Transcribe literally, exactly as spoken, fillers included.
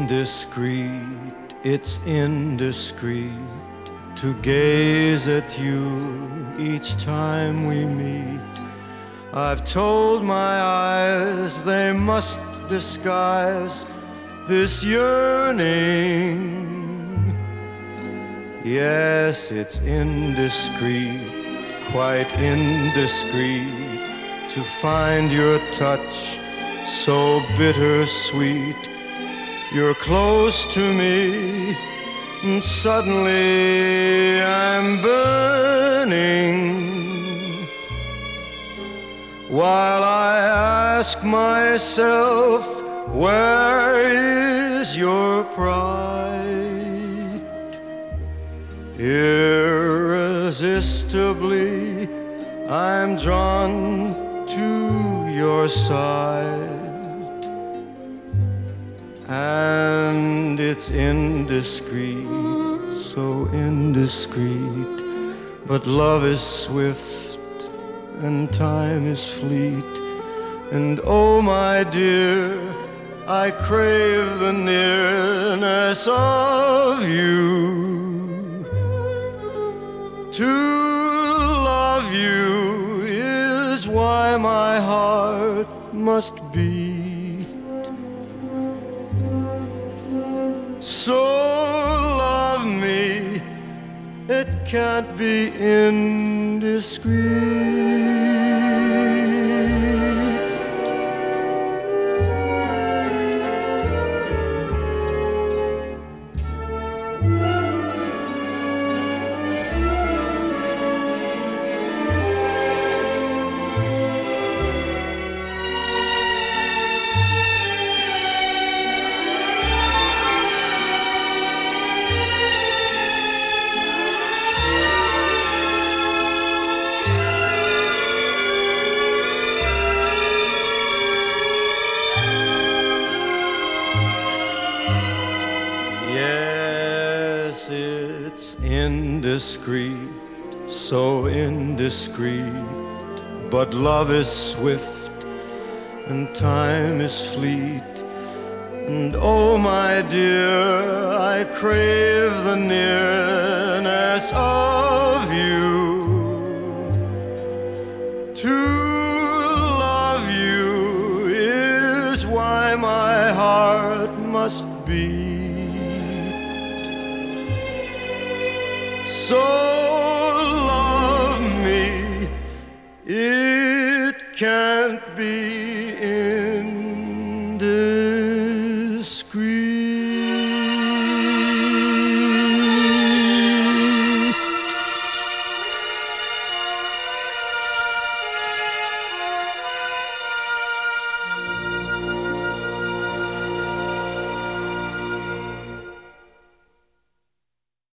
indiscreet, it's indiscreet to gaze at you each time we meet. I've told my eyes they must disguise this yearning. Yes, it's indiscreet, quite indiscreet, to find your touch so bittersweet. You're close to me, and suddenly I'm burning, while I ask myself, where is your pride? Irresistibly, I'm drawn to your side. And it's indiscreet, so indiscreet, but love is swift and time is fleet. And oh my dear, I crave the nearness of you. To love you is why my heart must beat. So love me, it can't be indiscreet. Yes, it's indiscreet, so indiscreet, but love is swift and time is fleet. And oh my dear, I crave the nearness of you. To love you is why my heart must beat. So love me, it can't be